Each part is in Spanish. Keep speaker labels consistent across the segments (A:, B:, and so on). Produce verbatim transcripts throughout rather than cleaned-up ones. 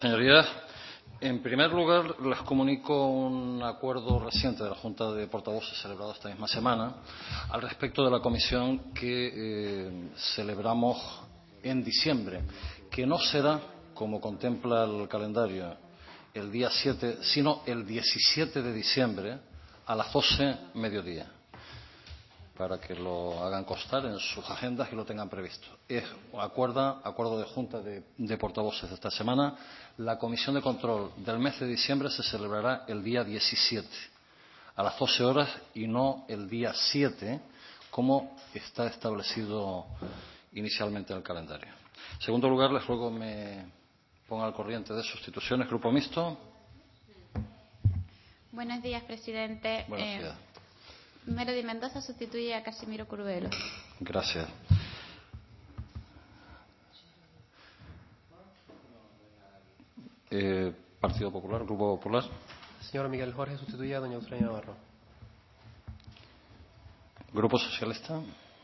A: Señorías, en primer lugar, les comunico un acuerdo reciente de la Junta de Portavoces celebrado esta misma semana al respecto de la comisión que eh, celebramos en diciembre, que no será, como contempla el calendario, el día siete, sino el diecisiete de diciembre a las doce mediodía, para que lo hagan constar en sus agendas y lo tengan previsto. Es acuerda, acuerdo de Junta de, de Portavoces de esta semana. La comisión de control del mes de diciembre se celebrará el día diecisiete a las doce horas y no el día siete, como está establecido inicialmente en el calendario. En segundo lugar, les ruego me ponga al corriente de sustituciones. Grupo Mixto.
B: Buenos días, presidente.
A: Buenos
B: eh,
A: días.
B: Melody Mendoza sustituye a Casimiro Curvelo.
A: Gracias. Eh, Partido Popular, Grupo Popular.
C: Señor Miguel Jorge sustituye a doña Eufrania Navarro.
A: Grupo Socialista.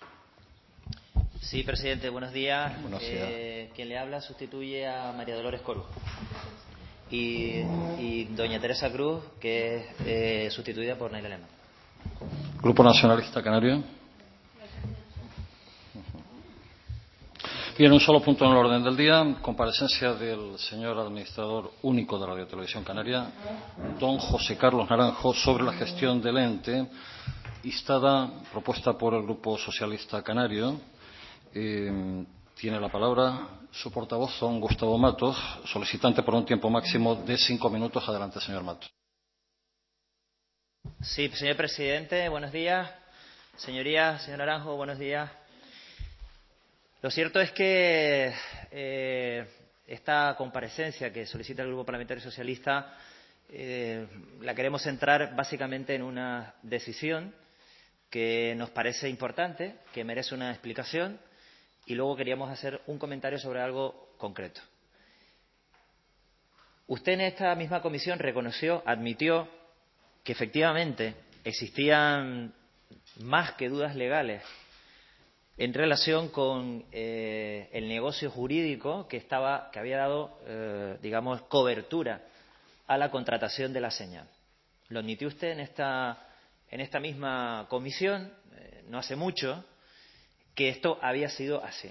D: Sí, presidente, buenos días.
A: Buenos días.
D: Eh, quien le habla sustituye a María Dolores Coru. Y, y doña Teresa Cruz, que es eh, sustituida por Naila Lema.
A: Grupo Nacionalista Canario. Bien, un solo punto en el orden del día. Comparecencia del señor administrador único de Radio Televisión Canaria, don José Carlos Naranjo, sobre la gestión del ente, instada, propuesta por el Grupo Socialista Canario. Eh, tiene la palabra su portavoz, don Gustavo Matos, solicitante por un tiempo máximo de cinco minutos. Adelante, señor Matos.
D: Sí, señor presidente, buenos días. Señorías, señor Naranjo, buenos días. Lo cierto es que eh, esta comparecencia que solicita el Grupo Parlamentario Socialista eh, la queremos centrar básicamente en una decisión que nos parece importante, que merece una explicación, y luego queríamos hacer un comentario sobre algo concreto. Usted en esta misma comisión reconoció, admitió que efectivamente existían más que dudas legales en relación con eh, el negocio jurídico que estaba, que había dado, eh, digamos, cobertura a la contratación de la señal. Lo admitió usted en esta, en esta misma comisión, eh, no hace mucho, que esto había sido así.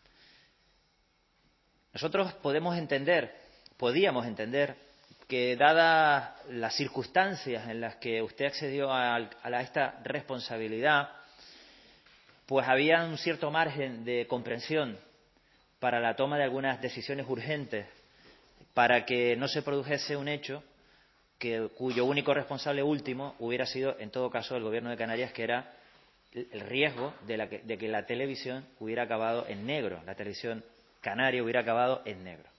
D: Nosotros podemos entender, podíamos entender, que dadas las circunstancias en las que usted accedió a, a esta responsabilidad, pues había un cierto margen de comprensión para la toma de algunas decisiones urgentes, para que no se produjese un hecho que, cuyo único responsable último hubiera sido, en todo caso, el Gobierno de Canarias, que era el riesgo de, la que, de que la televisión hubiera acabado en negro, la televisión canaria hubiera acabado en negro.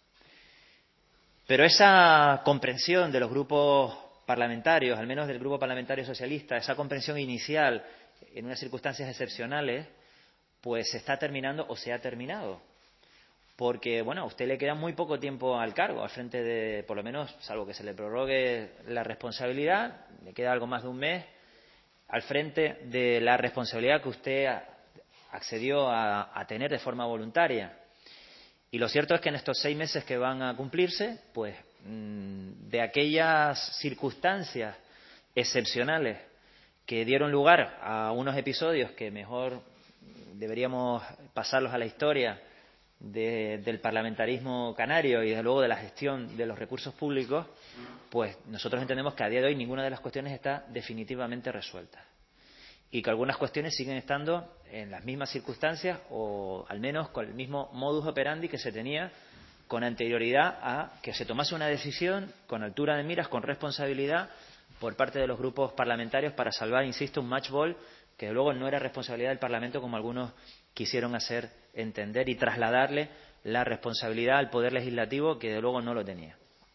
D: Pero esa comprensión de los grupos parlamentarios, al menos del Grupo Parlamentario Socialista, esa comprensión inicial en unas circunstancias excepcionales, pues se está terminando o se ha terminado. Porque, bueno, a usted le queda muy poco tiempo al cargo, al frente de, por lo menos, salvo que se le prorrogue la responsabilidad, le queda algo más de un mes, al frente de la responsabilidad que usted accedió a, a tener de forma voluntaria. Y lo cierto es que en estos seis meses que van a cumplirse, pues de aquellas circunstancias excepcionales que dieron lugar a unos episodios que mejor deberíamos pasarlos a la historia de, del parlamentarismo canario y desde luego de la gestión de los recursos públicos, pues nosotros entendemos que a día de hoy ninguna de las cuestiones está definitivamente resuelta y que algunas cuestiones siguen estando en las mismas circunstancias o al menos con el mismo modus operandi que se tenía con anterioridad a que se tomase una decisión con altura de miras, con responsabilidad por parte de los grupos parlamentarios para salvar, insisto, un match ball que de luego no era responsabilidad del Parlamento como algunos quisieron hacer entender y trasladarle la responsabilidad al Poder Legislativo que de luego no lo tenía.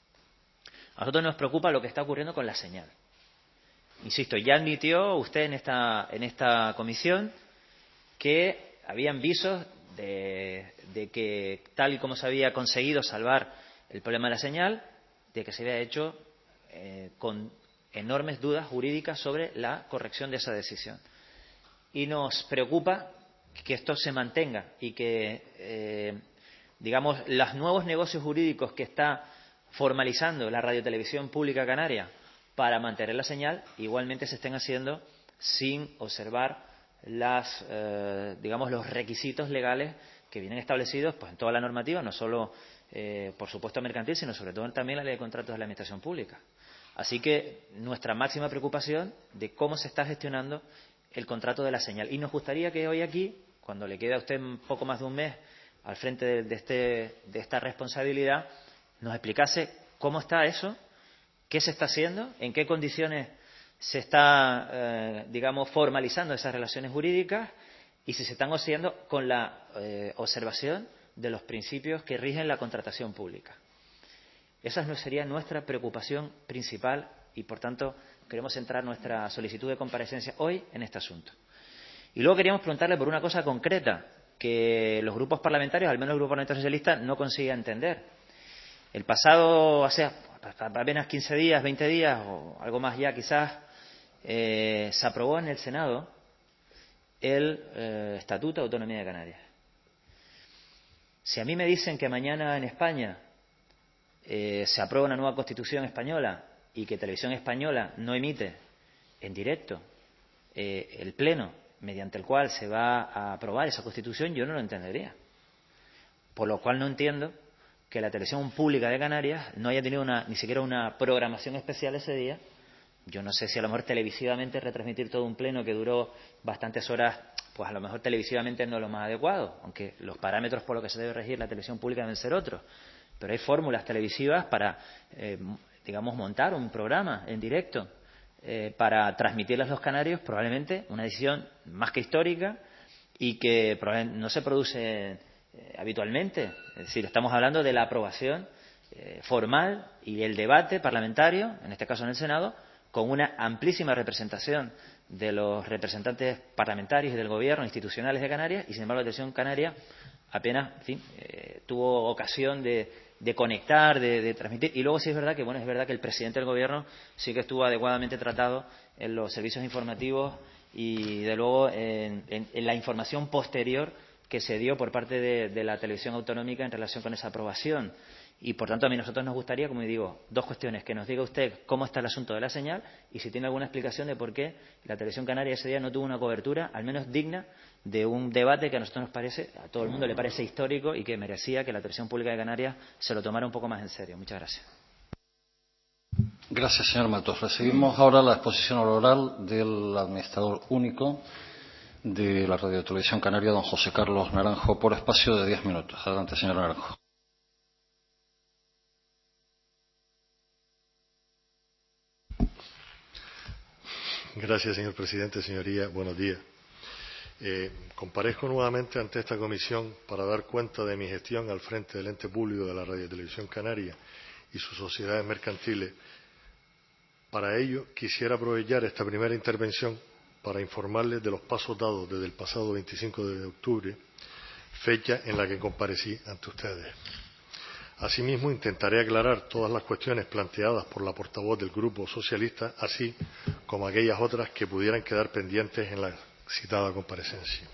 D: A nosotros nos preocupa lo que está ocurriendo con la señal. Insisto, ya admitió usted en esta, en esta comisión que habían visos de, de que tal y como se había conseguido salvar el problema de la señal, de que se había hecho eh, con enormes dudas jurídicas sobre la corrección de esa decisión. Y nos preocupa que esto se mantenga y que, eh, digamos, los nuevos negocios jurídicos que está formalizando la radiotelevisión pública canaria para mantener la señal, igualmente se estén haciendo sin observar las, eh, digamos, los requisitos legales que vienen establecidos pues, en toda la normativa, no solo, eh, por supuesto, mercantil, sino sobre todo también la ley de contratos de la administración pública. Así que nuestra máxima preocupación de cómo se está gestionando el contrato de la señal. Y nos gustaría que hoy aquí, cuando le quede a usted un poco más de un mes al frente de, de, este, de esta responsabilidad, nos explicase cómo está eso, qué se está haciendo, en qué condiciones se está, eh, digamos, formalizando esas relaciones jurídicas y si se están haciendo con la eh, observación de los principios que rigen la contratación pública. Esa no sería nuestra preocupación principal y, por tanto, queremos centrar nuestra solicitud de comparecencia hoy en este asunto. Y luego queríamos preguntarle por una cosa concreta que los grupos parlamentarios, al menos el Grupo Parlamentario Socialista, no consigue entender. El pasado, hace apenas quince días, veinte días o algo más ya quizás, eh, se aprobó en el Senado el eh, Estatuto de Autonomía de Canarias. Si a mí me dicen que mañana en España eh, se aprueba una nueva Constitución española y que Televisión Española no emite en directo eh, el pleno mediante el cual se va a aprobar esa Constitución, yo no lo entendería. Por lo cual no entiendo que la televisión pública de Canarias no haya tenido una, ni siquiera una programación especial ese día. Yo no sé si a lo mejor televisivamente retransmitir todo un pleno que duró bastantes horas, pues a lo mejor televisivamente no es lo más adecuado, aunque los parámetros por los que se debe regir la televisión pública deben ser otros. Pero hay fórmulas televisivas para, eh, digamos, montar un programa en directo eh, para transmitirlas a los canarios, probablemente una decisión más que histórica y que probablemente no se produce eh, habitualmente. Es decir, estamos hablando de la aprobación eh, formal y el debate parlamentario, en este caso en el Senado, con una amplísima representación de los representantes parlamentarios y del gobierno institucionales de Canarias, y sin embargo la televisión canaria apenas, en fin, eh, tuvo ocasión de, de conectar, de, de transmitir. Y luego sí es verdad que, bueno, es verdad que el presidente del gobierno sí que estuvo adecuadamente tratado en los servicios informativos y, de luego, en, en, en la información posterior que se dio por parte de, de la televisión autonómica en relación con esa aprobación. Y, por tanto, a mí nosotros nos gustaría, como digo, dos cuestiones. Que nos diga usted cómo está el asunto de la señal y si tiene alguna explicación de por qué la televisión canaria ese día no tuvo una cobertura, al menos digna, de un debate que a nosotros nos parece, a todo el mundo le parece histórico y que merecía que la televisión pública de Canarias se lo tomara un poco más en serio. Muchas gracias.
A: Gracias, señor Matos. Recibimos ahora la exposición oral del administrador único de la Radio Televisión Canaria, don José Carlos Naranjo, por espacio de diez minutos. Adelante, señor Naranjo.
E: Gracias, señor presidente. Señoría, buenos días. Eh, comparezco nuevamente ante esta comisión para dar cuenta de mi gestión al frente del ente público de la Radiotelevisión Canaria y sus sociedades mercantiles. Para ello, quisiera aprovechar esta primera intervención para informarles de los pasos dados desde el pasado veinticinco de octubre, fecha en la que comparecí ante ustedes. Asimismo, intentaré aclarar todas las cuestiones planteadas por la portavoz del Grupo Socialista, así como aquellas otras que pudieran quedar pendientes en la citada comparecencia.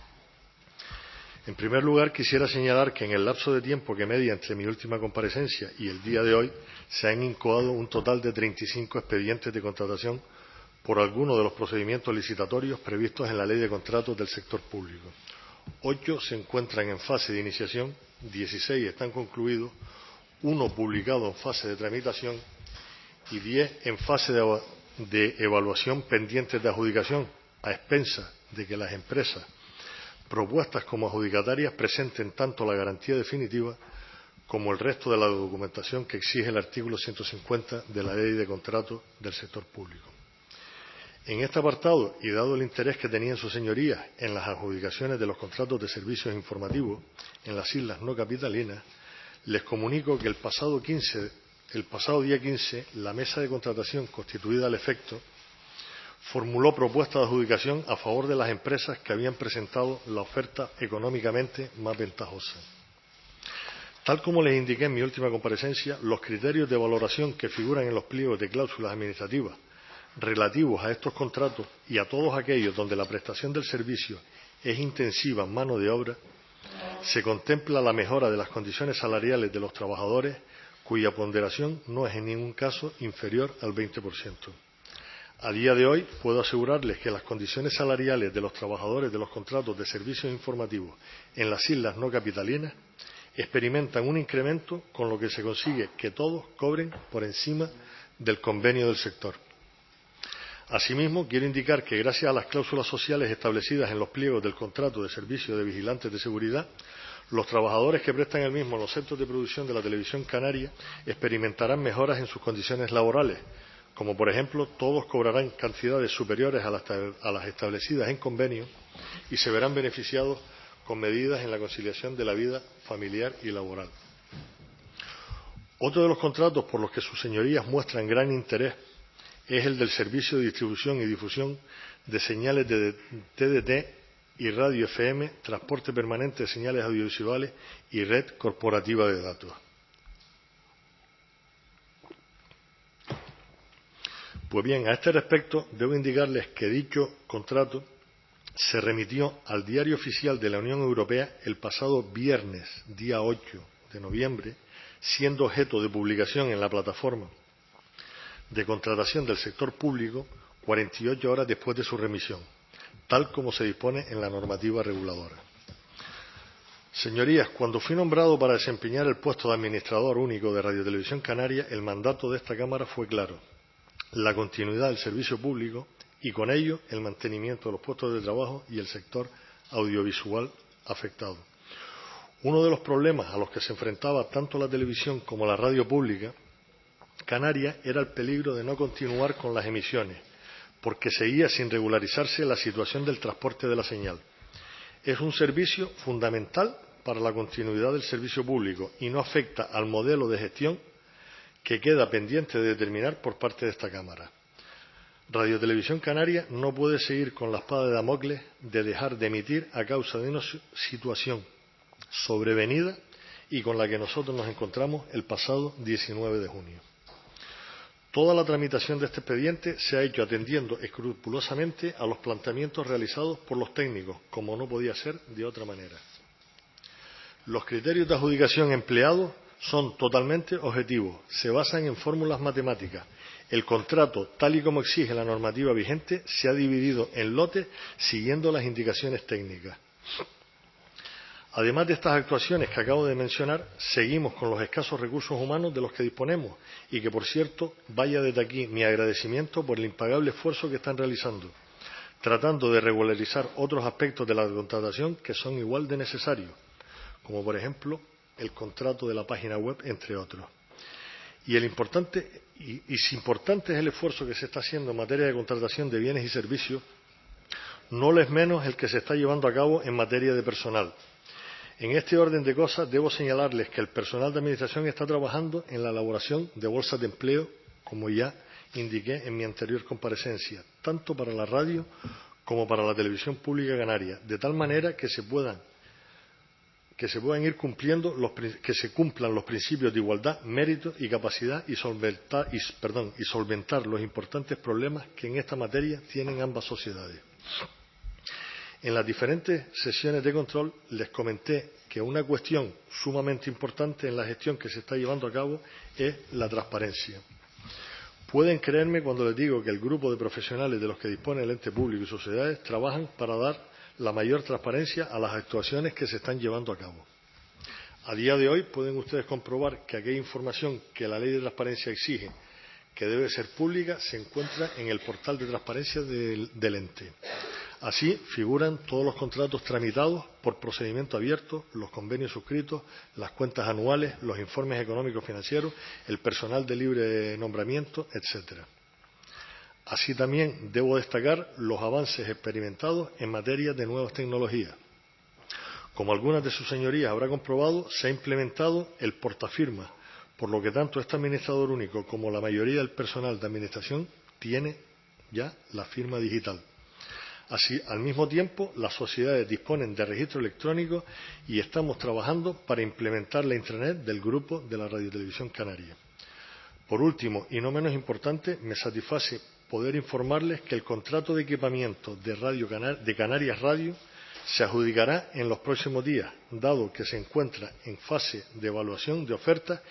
E: En primer lugar, quisiera señalar que en el lapso de tiempo que media entre mi última comparecencia y el día de hoy se han incoado un total de treinta y cinco expedientes de contratación por alguno de los procedimientos licitatorios previstos en la Ley de Contratos del Sector Público. Ocho se encuentran en fase de iniciación, dieciséis están concluidos, uno publicado en fase de tramitación y diez en fase de, de evaluación pendientes de adjudicación, a expensas de que las empresas propuestas como adjudicatarias presenten tanto la garantía definitiva como el resto de la documentación que exige el artículo ciento cincuenta de la Ley de Contratos del Sector Público. En este apartado, y dado el interés que tenían sus señorías en las adjudicaciones de los contratos de servicios informativos en las islas no capitalinas, les comunico que el pasado, quince, el pasado día quince la mesa de contratación constituida al efecto formuló propuestas de adjudicación a favor de las empresas que habían presentado la oferta económicamente más ventajosa. Tal como les indiqué en mi última comparecencia, los criterios de valoración que figuran en los pliegos de cláusulas administrativas relativos a estos contratos y a todos aquellos donde la prestación del servicio es intensiva en mano de obra, se contempla la mejora de las condiciones salariales de los trabajadores cuya ponderación no es en ningún caso inferior al veinte por ciento. A día de hoy puedo asegurarles que las condiciones salariales de los trabajadores de los contratos de servicios informativos en las islas no capitalinas experimentan un incremento, con lo que se consigue que todos cobren por encima del convenio del sector. Asimismo, quiero indicar que gracias a las cláusulas sociales establecidas en los pliegos del contrato de servicio de vigilantes de seguridad, los trabajadores que prestan el mismo en los centros de producción de la televisión canaria experimentarán mejoras en sus condiciones laborales, como por ejemplo todos cobrarán cantidades superiores a las, a las establecidas en convenio y se verán beneficiados con medidas en la conciliación de la vida familiar y laboral. Otro de los contratos por los que sus señorías muestran gran interés es el del servicio de distribución y difusión de señales de T D T y radio F M, transporte permanente de señales audiovisuales y red corporativa de datos. Pues bien, a este respecto debo indicarles que dicho contrato se remitió al Diario Oficial de la Unión Europea el pasado viernes, día ocho de noviembre, siendo objeto de publicación en la plataforma de contratación del sector público cuarenta y ocho horas después de su remisión, tal como se dispone en la normativa reguladora. Señorías, cuando fui nombrado para desempeñar el puesto de administrador único de Radiotelevisión Canaria, el mandato de esta Cámara fue claro: la continuidad del servicio público y con ello el mantenimiento de los puestos de trabajo y el sector audiovisual afectado. Uno de los problemas a los que se enfrentaba tanto la televisión como la radio pública canaria era el peligro de no continuar con las emisiones, porque seguía sin regularizarse la situación del transporte de la señal. Es un servicio fundamental para la continuidad del servicio público y no afecta al modelo de gestión que queda pendiente de determinar por parte de esta Cámara. Radiotelevisión Canaria no puede seguir con la espada de Damocles de dejar de emitir a causa de una situación sobrevenida y con la que nosotros nos encontramos el pasado diecinueve de junio. Toda la tramitación de este expediente se ha hecho atendiendo escrupulosamente a los planteamientos realizados por los técnicos, como no podía ser de otra manera. Los criterios de adjudicación empleados son totalmente objetivos, se basan en fórmulas matemáticas. El contrato, tal y como exige la normativa vigente, se ha dividido en lotes siguiendo las indicaciones técnicas. Además de estas actuaciones que acabo de mencionar, seguimos con los escasos recursos humanos de los que disponemos y que, por cierto, vaya desde aquí mi agradecimiento por el impagable esfuerzo que están realizando, tratando de regularizar otros aspectos de la contratación que son igual de necesarios, como por ejemplo el contrato de la página web, entre otros. Y, el importante, y, y si importante es el esfuerzo que se está haciendo en materia de contratación de bienes y servicios, no lo es menos el que se está llevando a cabo en materia de personal. En este orden de cosas, debo señalarles que el personal de administración está trabajando en la elaboración de bolsas de empleo, como ya indiqué en mi anterior comparecencia, tanto para la radio como para la televisión pública canaria, de tal manera que se puedan que se puedan ir cumpliendo los, que se cumplan los principios de igualdad, mérito y capacidad y solventar, y, perdón, y solventar los importantes problemas que en esta materia tienen ambas sociedades. En las diferentes sesiones de control les comenté que una cuestión sumamente importante en la gestión que se está llevando a cabo es la transparencia. Pueden creerme cuando les digo que el grupo de profesionales de los que dispone el ente público y sociedades trabajan para dar la mayor transparencia a las actuaciones que se están llevando a cabo. A día de hoy pueden ustedes comprobar que aquella información que la ley de transparencia exige que debe ser pública se encuentra en el portal de transparencia del, del ente. Así figuran todos los contratos tramitados por procedimiento abierto, los convenios suscritos, las cuentas anuales, los informes económicos financieros, el personal de libre nombramiento, etcétera. Así también debo destacar los avances experimentados en materia de nuevas tecnologías. Como algunas de sus señorías habrá comprobado, se ha implementado el portafirma, por lo que tanto este administrador único como la mayoría del personal de administración tiene ya la firma digital. Así, al mismo tiempo, las sociedades disponen de registro electrónico y estamos trabajando para implementar la intranet del grupo de la Radiotelevisión Canaria. Por último, y no menos importante, me satisface poder informarles que el contrato de equipamiento de, Radio Canar- de Canarias Radio se adjudicará en los próximos días, dado que se encuentra en fase de evaluación de ofertas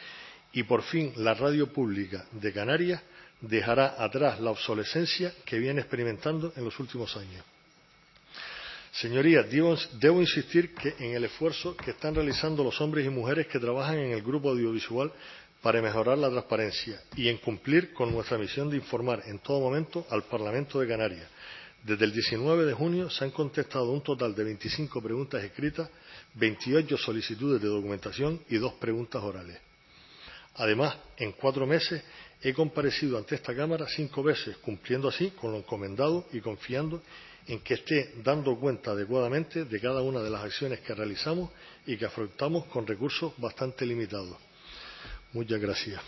E: y por fin la radio pública de Canarias dejará atrás la obsolescencia que viene experimentando en los últimos años. Señorías, debo, debo insistir que en el esfuerzo que están realizando los hombres y mujeres que trabajan en el grupo audiovisual para mejorar la transparencia y en cumplir con nuestra misión de informar en todo momento al Parlamento de Canarias. Desde el diecinueve de junio se han contestado un total de veinticinco preguntas escritas, veintiocho solicitudes de documentación y dos preguntas orales. Además, en cuatro meses he comparecido ante esta Cámara cinco veces, cumpliendo así con lo encomendado y confiando en que esté dando cuenta adecuadamente de cada una de las acciones que realizamos y que afrontamos con recursos bastante limitados. Muchas gracias.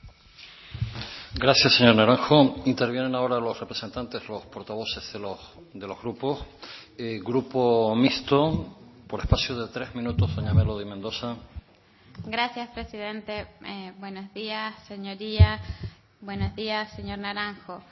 A: Gracias, señor Naranjo. Intervienen ahora los representantes, los portavoces de los, de los grupos. Eh, grupo mixto, por espacio de tres minutos, doña Melody Mendoza.
B: Gracias, presidente. Eh, buenos días, señoría. Buenos días, señor Naranjo.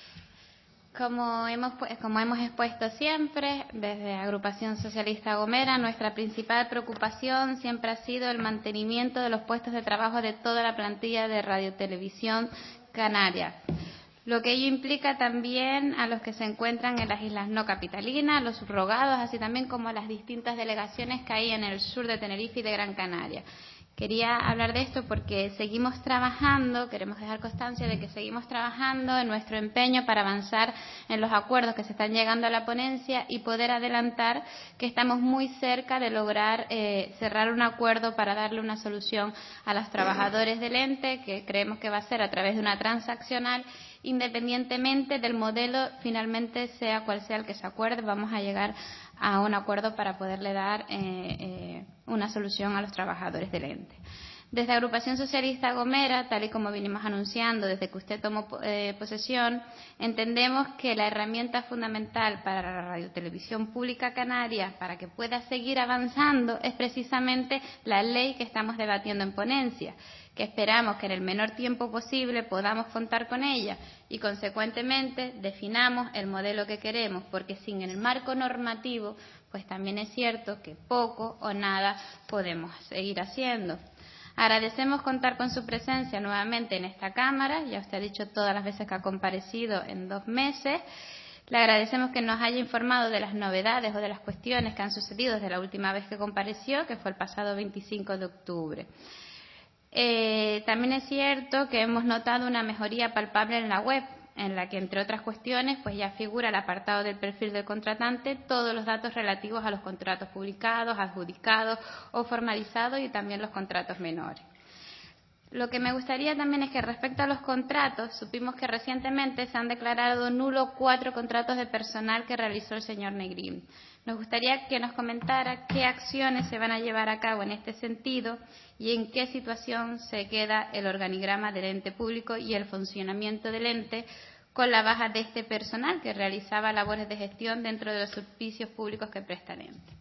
B: Como hemos, como hemos expuesto siempre, desde Agrupación Socialista Gomera, nuestra principal preocupación siempre ha sido el mantenimiento de los puestos de trabajo de toda la plantilla de Radiotelevisión Canaria. Lo que ello implica también a los que se encuentran en las islas no capitalinas, los subrogados, así también como las distintas delegaciones que hay en el sur de Tenerife y de Gran Canaria. Quería hablar de esto porque seguimos trabajando, queremos dejar constancia de que seguimos trabajando en nuestro empeño para avanzar en los acuerdos que se están llegando a la ponencia y poder adelantar que estamos muy cerca de lograr eh, cerrar un acuerdo para darle una solución a los trabajadores del ente, que creemos que va a ser a través de una transaccional, independientemente del modelo, finalmente sea cual sea el que se acuerde, vamos a llegar a un acuerdo para poderle dar eh, eh, una solución a los trabajadores del ente. Desde Agrupación Socialista Gomera, tal y como vinimos anunciando desde que usted tomó eh, posesión, entendemos que la herramienta fundamental para la radiotelevisión pública canaria, para que pueda seguir avanzando, es precisamente la ley que estamos debatiendo en ponencia, que esperamos que en el menor tiempo posible podamos contar con ella y, consecuentemente, definamos el modelo que queremos, porque sin el marco normativo, pues también es cierto que poco o nada podemos seguir haciendo. Agradecemos contar con su presencia nuevamente en esta Cámara, ya usted ha dicho todas las veces que ha comparecido en dos meses. Le agradecemos que nos haya informado de las novedades o de las cuestiones que han sucedido desde la última vez que compareció, que fue el pasado veinticinco de octubre. Eh, también es cierto que hemos notado una mejoría palpable en la web, en la que, entre otras cuestiones, pues ya figura el apartado del perfil del contratante, todos los datos relativos a los contratos publicados, adjudicados o formalizados y también los contratos menores. Lo que me gustaría también es que, respecto a los contratos, supimos que recientemente se han declarado nulos cuatro contratos de personal que realizó el señor Negrín. Nos gustaría que nos comentara qué acciones se van a llevar a cabo en este sentido y en qué situación se queda el organigrama del ente público y el funcionamiento del ente con la baja de este personal que realizaba labores de gestión dentro de los servicios públicos que presta el ente.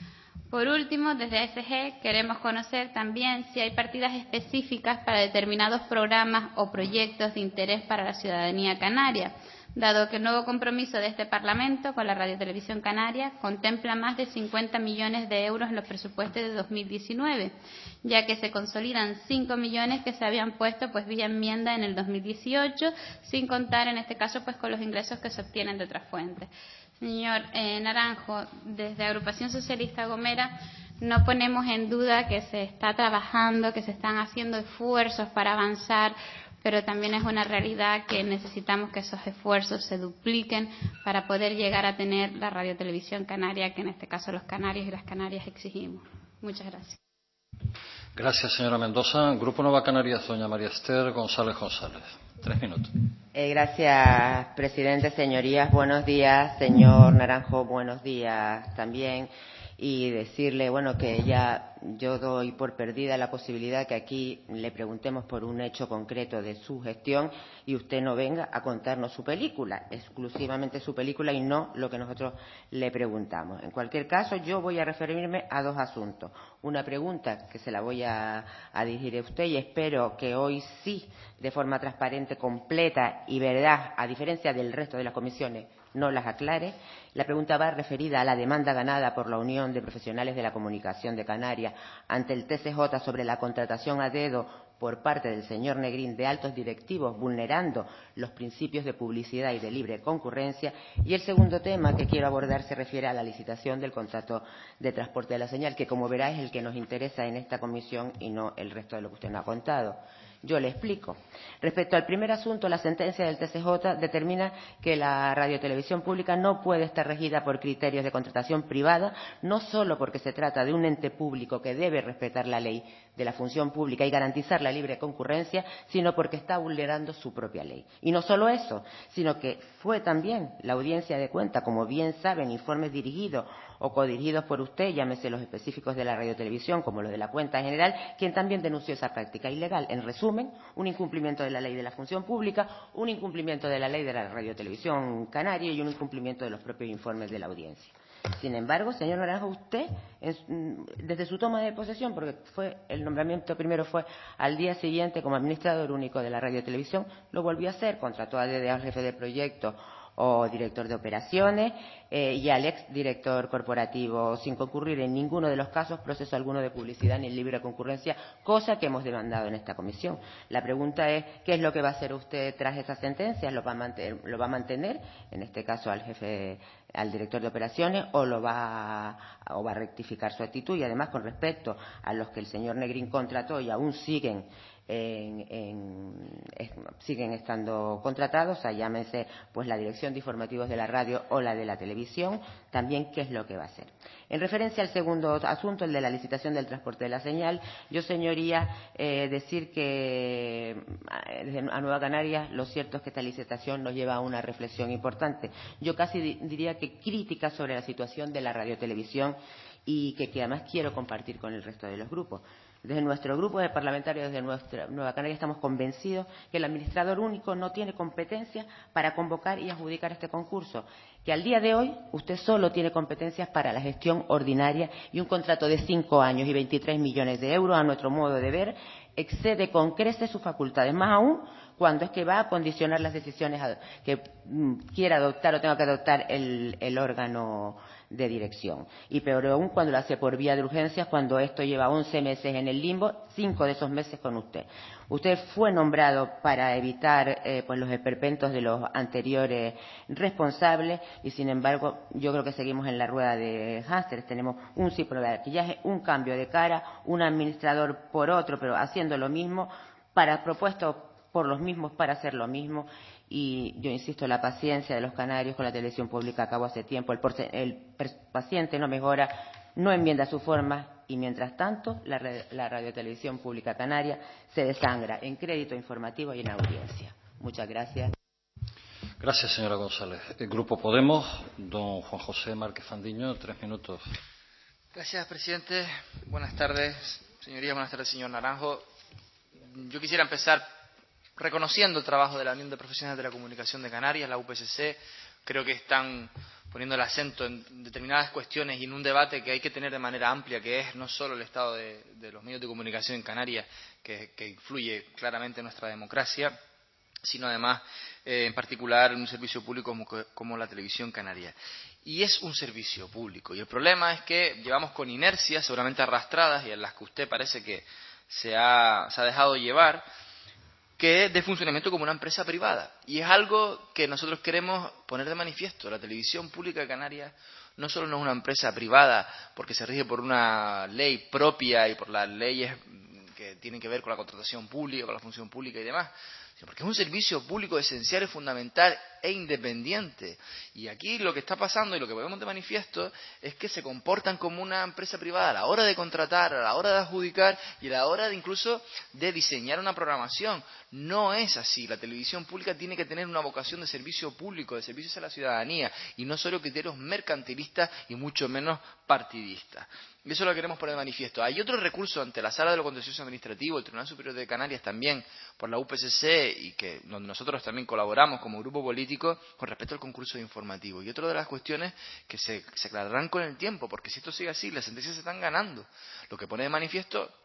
B: Por último, desde A S G queremos conocer también si hay partidas específicas para determinados programas o proyectos de interés para la ciudadanía canaria, dado que el nuevo compromiso de este Parlamento con la Radiotelevisión Canaria contempla más de cincuenta millones de euros en los presupuestos de dos mil diecinueve, ya que se consolidan cinco millones que se habían puesto pues vía enmienda en el dos mil dieciocho, sin contar en este caso pues con los ingresos que se obtienen de otras fuentes. Señor eh, Naranjo, desde Agrupación Socialista Gomera no ponemos en duda que se está trabajando, que se están haciendo esfuerzos para avanzar, pero también es una realidad que necesitamos que esos esfuerzos se dupliquen para poder llegar a tener la radiotelevisión canaria, que en este caso los canarios y las canarias exigimos. Muchas gracias.
A: Gracias, señora Mendoza. Grupo Nueva Canarias, doña María Esther González González. Tres minutos.
F: Eh, gracias, presidente, señorías. Buenos días, señor Naranjo. Buenos días también. Y decirle, bueno, que ya yo doy por perdida la posibilidad que aquí le preguntemos por un hecho concreto de su gestión y usted no venga a contarnos su película, exclusivamente su película y no lo que nosotros le preguntamos. En cualquier caso, yo voy a referirme a dos asuntos. Una pregunta que se la voy a, a dirigir a usted y espero que hoy sí, de forma transparente, completa y verdad, a diferencia del resto de las comisiones, no las aclare. La pregunta va referida a la demanda ganada por la Unión de Profesionales de la Comunicación de Canarias ante el T C J sobre la contratación a dedo por parte del señor Negrín de altos directivos vulnerando los principios de publicidad y de libre concurrencia. Y el segundo tema que quiero abordar se refiere a la licitación del contrato de transporte de la señal, que como verá es el que nos interesa en esta comisión y no el resto de lo que usted nos ha contado. Yo le explico. Respecto al primer asunto, la sentencia del T C J determina que la radiotelevisión pública no puede estar regida por criterios de contratación privada, no solo porque se trata de un ente público que debe respetar la ley de la función pública y garantizar la libre concurrencia, sino porque está vulnerando su propia ley. Y no solo eso, sino que fue también la audiencia de cuenta, como bien saben, informes dirigidos o codirigidos por usted, llámese los específicos de la radiotelevisión como los de la cuenta general, quien también denunció esa práctica ilegal. En resumen, un incumplimiento de la ley de la función pública, un incumplimiento de la ley de la radiotelevisión canaria y un incumplimiento de los propios informes de la audiencia. Sin embargo, señor Naranjo, usted, desde su toma de posesión, porque fue el nombramiento primero fue al día siguiente como administrador único de la radiotelevisión, lo volvió a hacer, contrató a D D A al jefe de proyecto o director de operaciones eh, y al ex director corporativo, sin concurrir en ninguno de los casos proceso alguno de publicidad ni libre concurrencia, cosa que hemos demandado en esta comisión. La pregunta es, ¿qué es lo que va a hacer usted tras esas sentencias? ¿Lo va a mantener, lo va a mantener en este caso al jefe, al director de operaciones, o lo va a, o va a rectificar su actitud? Y además, con respecto a los que el señor Negrín contrató y aún siguen En, en, es, siguen estando contratados, o sea, llámese pues la dirección de informativos de la radio o la de la televisión, también qué es lo que va a hacer. En referencia al segundo asunto, el de la licitación del transporte de la señal, yo, señoría, eh, decir que desde a Nueva Canarias lo cierto es que esta licitación nos lleva a una reflexión importante. Yo casi di, diría que crítica sobre la situación de la radiotelevisión y que, que además quiero compartir con el resto de los grupos. Desde nuestro grupo de parlamentarios de nuestra Nueva Canaria estamos convencidos que el administrador único no tiene competencia para convocar y adjudicar este concurso, que al día de hoy usted solo tiene competencias para la gestión ordinaria y un contrato de cinco años y veintitrés millones de euros, a nuestro modo de ver, excede con creces sus facultades, más aún cuando es que va a condicionar las decisiones que quiera adoptar o tenga que adoptar el, el órgano de dirección. Y peor aún cuando lo hace por vía de urgencias, cuando esto lleva once meses en el limbo, cinco de esos meses con usted. Usted fue nombrado para evitar eh, pues los esperpentos de los anteriores responsables y, sin embargo, yo creo que seguimos en la rueda de hámster. Tenemos un ciclo de maquillaje, un cambio de cara, un administrador por otro, pero haciendo lo mismo, para propuestos por los mismos para hacer lo mismo. Y yo insisto, la paciencia de los canarios con la televisión pública acabó hace tiempo. El, el paciente no mejora, no enmienda su forma y, mientras tanto, la, la radiotelevisión pública canaria se desangra en crédito informativo y en audiencia. Muchas gracias.
A: Gracias, señora González. El Grupo Podemos, don Juan José Márquez Fandiño, tres minutos.
G: Gracias, presidente. Buenas tardes, señorías. Buenas tardes, señor Naranjo. Yo quisiera empezar reconociendo el trabajo de la Unión de Profesionales de la Comunicación de Canarias, la U P C C. Creo que están poniendo el acento en determinadas cuestiones y en un debate que hay que tener de manera amplia, que es no solo el estado de, de los medios de comunicación en Canarias, que, que influye claramente en nuestra democracia, sino además, eh, en particular, en un servicio público como, como la televisión canaria. Y es un servicio público. Y el problema es que llevamos con inercias, seguramente arrastradas, y en las que usted parece que se ha, se ha dejado llevar, que es de funcionamiento como una empresa privada. Y es algo que nosotros queremos poner de manifiesto. La televisión pública de Canarias no solo no es una empresa privada porque se rige por una ley propia y por las leyes que tienen que ver con la contratación pública, con la función pública y demás, sino porque es un servicio público esencial y fundamental e independiente. Y aquí lo que está pasando y lo que ponemos de manifiesto es que se comportan como una empresa privada a la hora de contratar, a la hora de adjudicar y a la hora de incluso de diseñar una programación. No es así. La televisión pública tiene que tener una vocación de servicio público, de servicios a la ciudadanía, y no solo criterios mercantilistas y mucho menos partidistas. Y eso lo queremos poner de manifiesto. Hay otro recurso ante la Sala de lo Contencioso Administrativo, el Tribunal Superior de Canarias también, por la U P C C, y que donde nosotros también colaboramos como grupo político con respecto al concurso informativo. Y otra de las cuestiones que se, se aclararán con el tiempo, porque si esto sigue así, las sentencias se están ganando. Lo que pone de manifiesto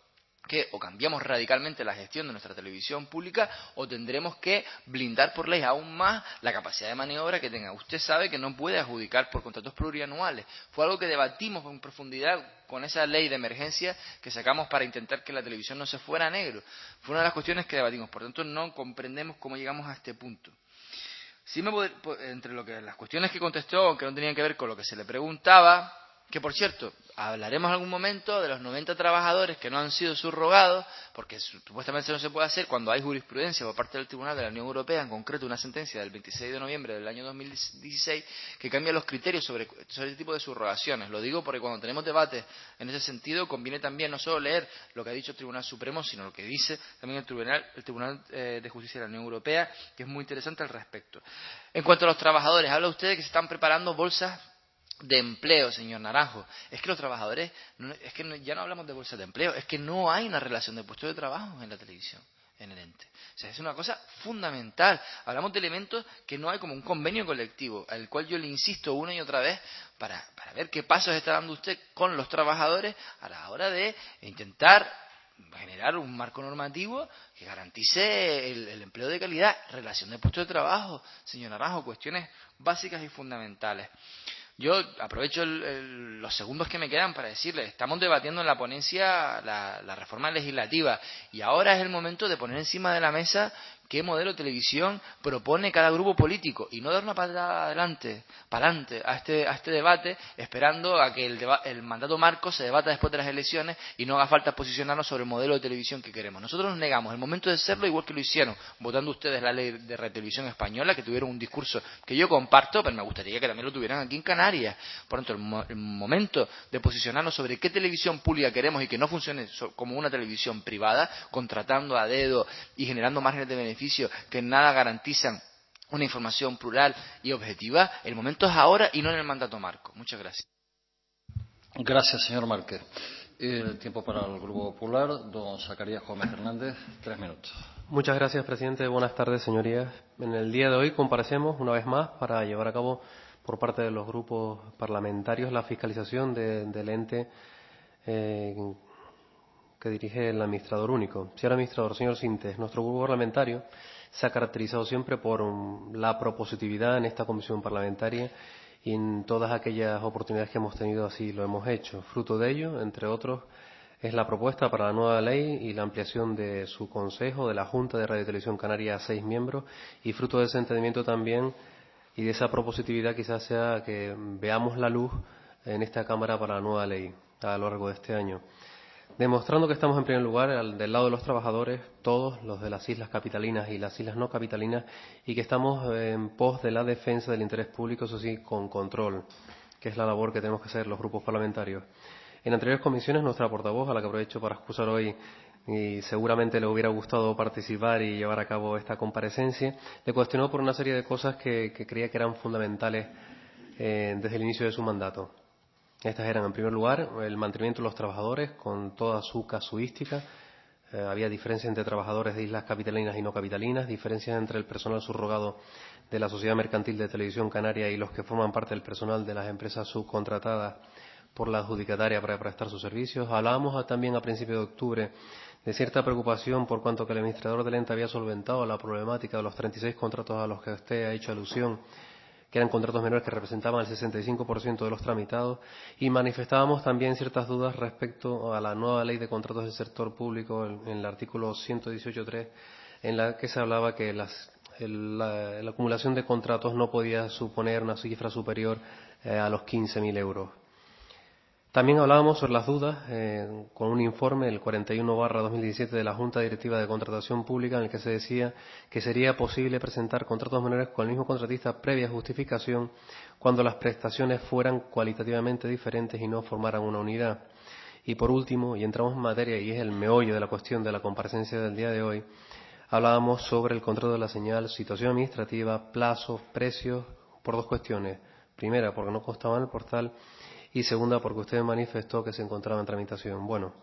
G: que o cambiamos radicalmente la gestión de nuestra televisión pública o tendremos que blindar por ley aún más la capacidad de maniobra que tenga. Usted sabe que no puede adjudicar por contratos plurianuales. Fue algo que debatimos en profundidad con esa ley de emergencia que sacamos para intentar que la televisión no se fuera a negro. Fue una de las cuestiones que debatimos. Por tanto, no comprendemos cómo llegamos a este punto. Sí me pod- entre lo que las cuestiones que contestó, que no tenían que ver con lo que se le preguntaba, que por cierto, hablaremos en algún momento de los noventa trabajadores que no han sido subrogados, porque supuestamente no se puede hacer cuando hay jurisprudencia por parte del Tribunal de la Unión Europea, en concreto una sentencia del veintiséis de noviembre del año dos mil dieciséis, que cambia los criterios sobre, sobre este tipo de subrogaciones. Lo digo porque cuando tenemos debates en ese sentido, conviene también no solo leer lo que ha dicho el Tribunal Supremo, sino lo que dice también el Tribunal, el Tribunal eh, de Justicia de la Unión Europea, que es muy interesante al respecto. En cuanto a los trabajadores, habla usted de que se están preparando bolsas de empleo, señor Naranjo. Es que los trabajadores, no, es que no, ya no hablamos de bolsas de empleo, es que no hay una relación de puestos de trabajo en la televisión, en el ente. O sea, es una cosa fundamental. Hablamos de elementos que no hay, como un convenio colectivo, al cual yo le insisto una y otra vez para, para ver qué pasos está dando usted con los trabajadores a la hora de intentar generar un marco normativo que garantice el, el empleo de calidad, relación de puestos de trabajo, señor Naranjo, cuestiones básicas y fundamentales. Yo aprovecho el, el, los segundos que me quedan para decirles, estamos debatiendo en la ponencia la, la reforma legislativa y ahora es el momento de poner encima de la mesa qué modelo de televisión propone cada grupo político y no dar una patada adelante, para adelante a este, a este debate, esperando a que el, deba el mandato marco se debata después de las elecciones y no haga falta posicionarnos sobre el modelo de televisión que queremos. Nosotros nos negamos el momento de serlo, igual que lo hicieron votando ustedes la ley de retelevisión española, que tuvieron un discurso que yo comparto, pero me gustaría que también lo tuvieran aquí en Canarias. Por tanto, el, mo el momento de posicionarnos sobre qué televisión pública queremos y que no funcione so como una televisión privada, contratando a dedo y generando márgenes de beneficio que nada garantizan una información plural y objetiva, el momento es ahora y no en el mandato marco. Muchas gracias.
A: Gracias, señor Márquez. El tiempo para el Grupo Popular, don Zacarías Gómez Hernández, tres minutos.
C: Muchas gracias, presidente. Buenas tardes, señorías. En el día de hoy comparecemos una vez más para llevar a cabo por parte de los grupos parlamentarios la fiscalización de, del ente eh, que dirige el administrador único. Señor administrador, señor Sintes, nuestro grupo parlamentario se ha caracterizado siempre por um, la propositividad en esta comisión parlamentaria y en todas aquellas oportunidades que hemos tenido así lo hemos hecho. Fruto de ello, entre otros, es la propuesta para la nueva ley y la ampliación de su consejo, de la Junta de Radio y Televisión Canaria a seis miembros, y fruto de ese entendimiento también y de esa propositividad quizás sea que veamos la luz en esta Cámara para la nueva ley a lo largo de este año. Demostrando que estamos en primer lugar al, del lado de los trabajadores, todos los de las islas capitalinas y las islas no capitalinas, y que estamos en pos de la defensa del interés público, eso sí, con control, que es la labor que tenemos que hacer los grupos parlamentarios. En anteriores comisiones, nuestra portavoz, a la que aprovecho para excusar hoy, y seguramente le hubiera gustado participar y llevar a cabo esta comparecencia, le cuestionó por una serie de cosas que, que creía que eran fundamentales eh, desde el inicio de su mandato. Estas eran, en primer lugar, el mantenimiento de los trabajadores con toda su casuística. Eh, había diferencias entre trabajadores de islas capitalinas y no capitalinas, diferencias entre el personal subrogado de la Sociedad Mercantil de Televisión Canaria y los que forman parte del personal de las empresas subcontratadas por la adjudicataria para prestar sus servicios. Hablábamos también a principios de octubre de cierta preocupación por cuanto que el administrador del ente había solventado la problemática de los treinta y seis contratos a los que usted ha hecho alusión, que eran contratos menores que representaban el sesenta y cinco por ciento de los tramitados, y manifestábamos también ciertas dudas respecto a la nueva ley de contratos del sector público en, en el artículo ciento dieciocho punto tres, en la que se hablaba que las, el, la, la acumulación de contratos no podía suponer una cifra superior eh, a los quince mil euros. También hablábamos sobre las dudas eh, con un informe, el cuarenta y uno barra dos mil diecisiete de la Junta Directiva de Contratación Pública, en el que se decía que sería posible presentar contratos menores con el mismo contratista previa justificación cuando las prestaciones fueran cualitativamente diferentes y no formaran una unidad. Y por último, y entramos en materia, y es el meollo de la cuestión de la comparecencia del día de hoy, hablábamos sobre el control de la señal, situación administrativa, plazos, precios, por dos cuestiones. Primera, porque no constaba en el portal, y segunda, porque usted manifestó que se encontraba en tramitación. Bueno,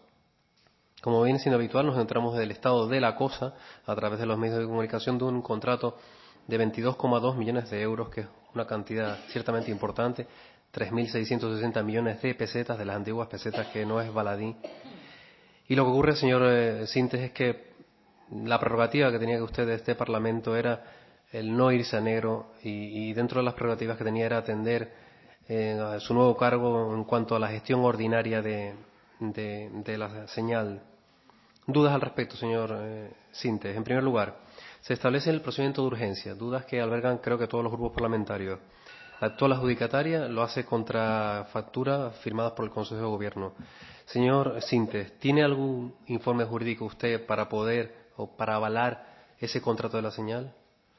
C: como viene siendo habitual, nos entramos del estado de la cosa a través de los medios de comunicación de un contrato de veintidós coma dos millones de euros, que es una cantidad ciertamente importante, tres mil seiscientos sesenta millones de pesetas, de las antiguas pesetas, que no es baladí, Y lo que ocurre, señor eh, Sintes, es que la prerrogativa que tenía que usted de este Parlamento era el no irse a negro y, y dentro de las prerrogativas que tenía era atender eh, a su nuevo cargo en cuanto a la gestión ordinaria de, de, de la señal. Dudas al respecto, señor eh, Sintes. En primer lugar, se establece el procedimiento de urgencia, dudas que albergan creo que todos los grupos parlamentarios. La actual adjudicataria lo hace contra facturas firmadas por el Consejo de Gobierno. Señor Sintes, ¿tiene algún informe jurídico usted para poder o para avalar ese contrato de la señal?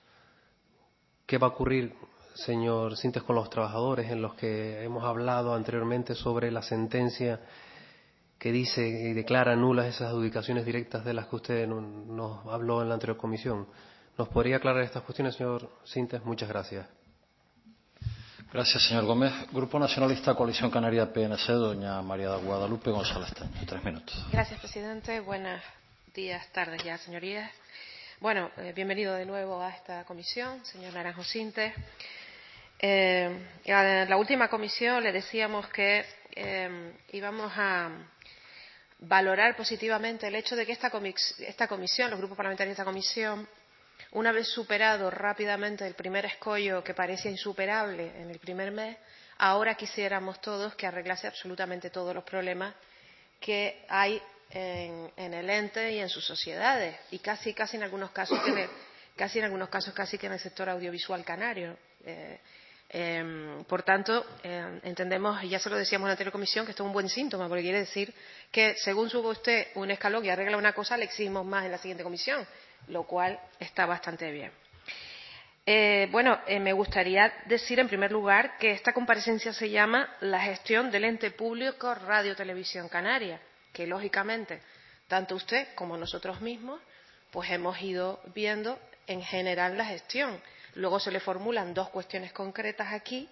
C: ¿Qué va a ocurrir, señor Sintes, con los trabajadores en los que hemos hablado anteriormente sobre la sentencia que dice y declara nulas esas adjudicaciones directas de las que usted nos habló en la anterior comisión? ¿Nos podría aclarar estas cuestiones, señor Sintes? Muchas gracias.
A: Gracias, señor Gómez. Grupo Nacionalista, Coalición Canaria P N C, doña María de Guadalupe González Teño. Tres minutos.
H: Gracias, presidente. Buenos días, tardes ya, señorías. Bueno, eh, bienvenido de nuevo a esta comisión, señor Naranjo Sintes. Eh, en la última comisión le decíamos que eh, íbamos a valorar positivamente el hecho de que esta, comis esta comisión, los grupos parlamentarios de esta comisión, una vez superado rápidamente el primer escollo que parecía insuperable en el primer mes, ahora quisiéramos todos que arreglase absolutamente todos los problemas que hay en, en el ente y en sus sociedades, y casi, casi en algunos casos, que en el, casi en algunos casos, casi que en el sector audiovisual canario. Eh, eh, por tanto, eh, entendemos, y ya se lo decíamos en la anterior comisión, que esto es un buen síntoma, porque quiere decir que según suba usted un escalón y arregla una cosa, le exigimos más en la siguiente comisión, lo cual está bastante bien. Eh, bueno, eh, me gustaría decir en primer lugar que esta comparecencia se llama la gestión del ente público Radio Televisión Canaria, que lógicamente tanto usted como nosotros mismos pues hemos ido viendo en general la gestión. Luego se le formulan dos cuestiones concretas aquí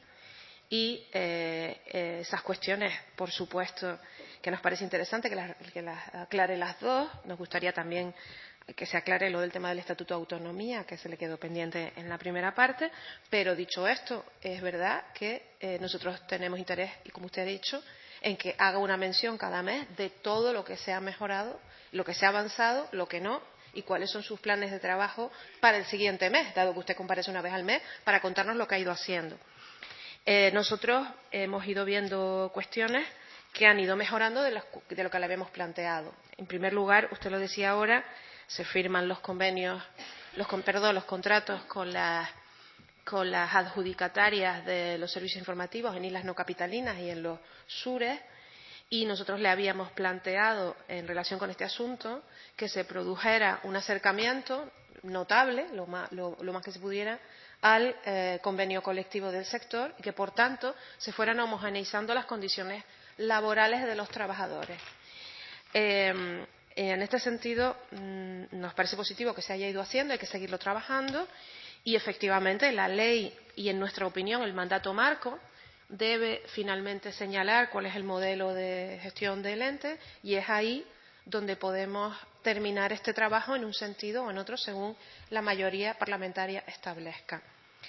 H: y eh, eh, esas cuestiones, por supuesto, que nos parece interesante que las, que las aclare las dos. Nos gustaría también que se aclare lo del tema del Estatuto de Autonomía, que se le quedó pendiente en la primera parte, pero dicho esto, es verdad que eh, nosotros tenemos interés, y como usted ha dicho, en que haga una mención cada mes de todo lo que se ha mejorado, lo que se ha avanzado, lo que no, y cuáles son sus planes de trabajo para el siguiente mes, dado que usted comparece una vez al mes, para contarnos lo que ha ido haciendo. Eh, nosotros hemos ido viendo cuestiones que han ido mejorando de, los, de lo que le habíamos planteado. En primer lugar, usted lo decía ahora, se firman los convenios, los, perdón, los contratos con las, con las adjudicatarias de los servicios informativos en islas no capitalinas y en los sures, y nosotros le habíamos planteado en relación con este asunto que se produjera un acercamiento notable, lo más, lo, lo más que se pudiera, al eh, convenio colectivo del sector y que, por tanto, se fueran homogeneizando las condiciones laborales de los trabajadores. Eh, En este sentido, nos parece positivo que se haya ido haciendo, hay que seguirlo trabajando y, efectivamente, la ley y, en nuestra opinión, el mandato marco debe finalmente señalar cuál es el modelo de gestión del ente y es ahí donde podemos terminar este trabajo en un sentido o en otro según la mayoría parlamentaria establezca.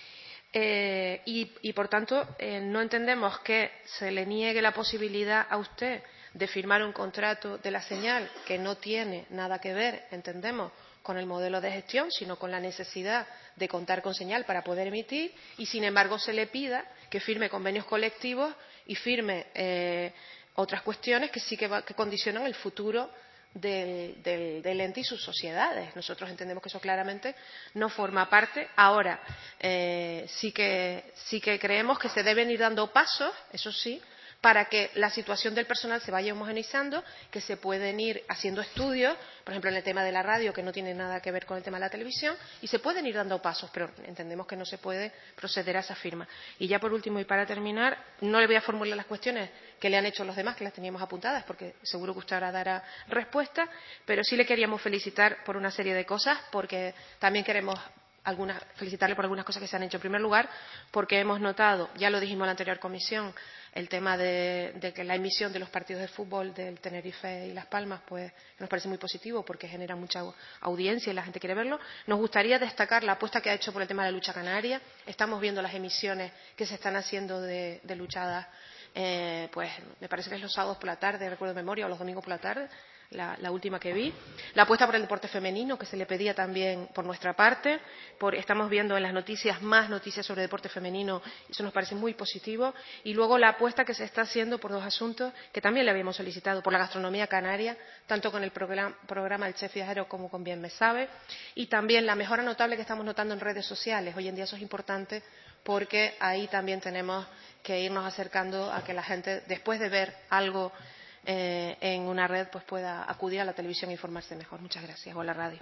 H: Eh, y, y, por tanto, eh, no entendemos que se le niegue la posibilidad a usted de firmar un contrato de la señal que no tiene nada que ver, entendemos, con el modelo de gestión, sino con la necesidad de contar con señal para poder emitir y, sin embargo, se le pida que firme convenios colectivos y firme eh, otras cuestiones que sí que, va, que condicionan el futuro del, del, del ente y sus sociedades. Nosotros entendemos que eso claramente no forma parte. Ahora, eh, sí que, sí que creemos que se deben ir dando pasos, eso sí, para que la situación del personal se vaya homogeneizando, que se pueden ir haciendo estudios, por ejemplo, en el tema de la radio, que no tiene nada que ver con el tema de la televisión, y se pueden ir dando pasos, pero entendemos que no se puede proceder a esa firma. Y ya por último, y para terminar, no le voy a formular las cuestiones que le han hecho los demás, que las teníamos apuntadas, porque seguro que usted ahora dará respuesta, pero sí le queríamos felicitar por una serie de cosas, porque también queremos algunas, felicitarle por algunas cosas que se han hecho. En primer lugar, porque hemos notado, ya lo dijimos en la anterior comisión, el tema de, de que la emisión de los partidos de fútbol del Tenerife y Las Palmas pues nos parece muy positivo porque genera mucha audiencia y la gente quiere verlo. Nos gustaría destacar la apuesta que ha hecho por el tema de la lucha canaria. Estamos viendo las emisiones que se están haciendo de, de luchadas, eh, pues me parece que es los sábados por la tarde, recuerdo de memoria, o los domingos por la tarde. la, la última que vi. La apuesta por el deporte femenino, que se le pedía también por nuestra parte. Por, estamos viendo en las noticias más noticias sobre deporte femenino, y eso nos parece muy positivo. Y luego la apuesta que se está haciendo por dos asuntos que también le habíamos solicitado, por la gastronomía canaria, tanto con el programa, programa del Chef Viajero como con Bien Me Sabe, y también la mejora notable que estamos notando en redes sociales. Hoy en día eso es importante porque ahí también tenemos que irnos acercando a que la gente, después de ver algo eh, en una red, pues pueda acudir a la televisión e informarse mejor. Muchas gracias. O a la radio.